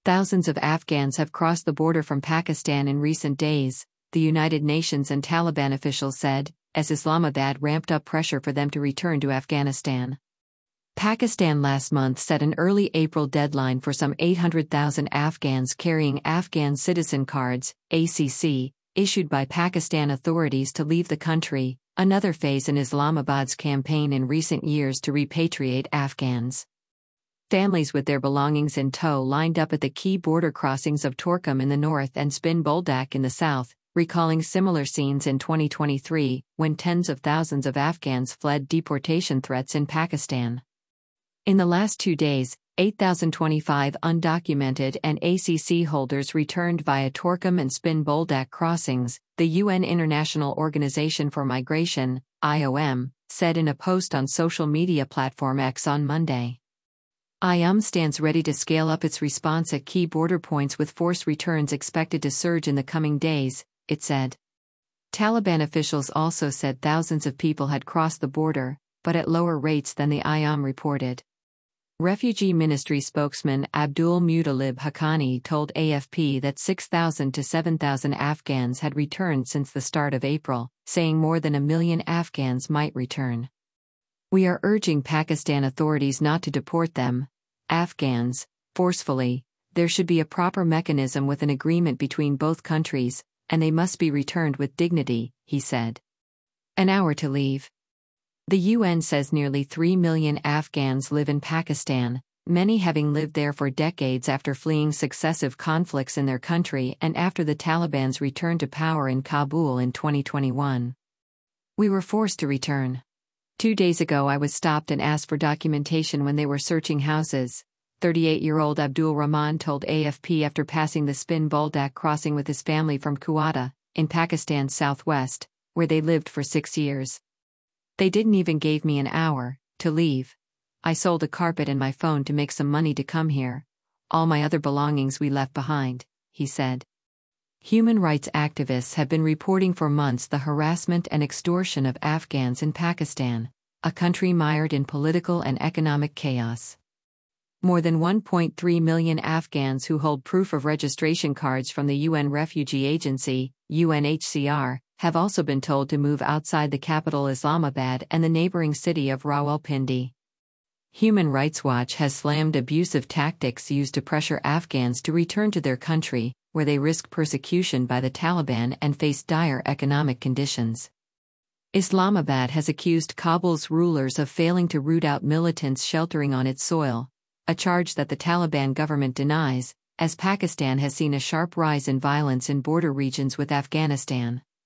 Thousands of Afghans have crossed the border from Pakistan in recent days, the United Nations and Taliban officials said, as Islamabad ramped up pressure for them to return to Afghanistan. Pakistan last month set an early April deadline for some 800,000 Afghans carrying Afghan citizen cards, ACC, issued by Pakistan authorities to leave the country, another phase in Islamabad's campaign in recent years to repatriate Afghans. Families with their belongings in tow lined up at the key border crossings of Torkham in the north and Spin Boldak in the south, recalling similar scenes in 2023, when tens of thousands of Afghans fled deportation threats in Pakistan. In the last 2 days, 8,025 undocumented and ACC holders returned via Torkham and Spin Boldak crossings, the UN International Organization for Migration, IOM, said in a post on social media platform X on Monday. IOM stands ready to scale up its response at key border points with forced returns expected to surge in the coming days, it said. Taliban officials also said thousands of people had crossed the border, but at lower rates than the IOM reported. Refugee Ministry spokesman Abdul Muttalib Haqqani told AFP that 6,000 to 7,000 Afghans had returned since the start of April, saying more than 1 million Afghans might return. We are urging Pakistan authorities not to deport them, Afghans, forcefully. There should be a proper mechanism with an agreement between both countries, and they must be returned with dignity, he said. An hour to leave. The UN says nearly 3 million Afghans live in Pakistan, many having lived there for decades after fleeing successive conflicts in their country and after the Taliban's return to power in Kabul in 2021. We were forced to return. 2 days ago I was stopped and asked for documentation when they were searching houses, 38-year-old Abdul Rahman told AFP after passing the Spin Boldak crossing with his family from Quetta, in Pakistan's southwest, where they lived for 6 years. They didn't even give me an hour to leave. I sold a carpet and my phone to make some money to come here. All my other belongings we left behind, he said. Human rights activists have been reporting for months the harassment and extortion of Afghans in Pakistan, a country mired in political and economic chaos. More than 1.3 million Afghans who hold proof of registration cards from the UN Refugee Agency, UNHCR, have also been told to move outside the capital Islamabad and the neighboring city of Rawalpindi. Human Rights Watch has slammed abusive tactics used to pressure Afghans to return to their country, where they risk persecution by the Taliban and face dire economic conditions. Islamabad has accused Kabul's rulers of failing to root out militants sheltering on its soil, a charge that the Taliban government denies, as Pakistan has seen a sharp rise in violence in border regions with Afghanistan.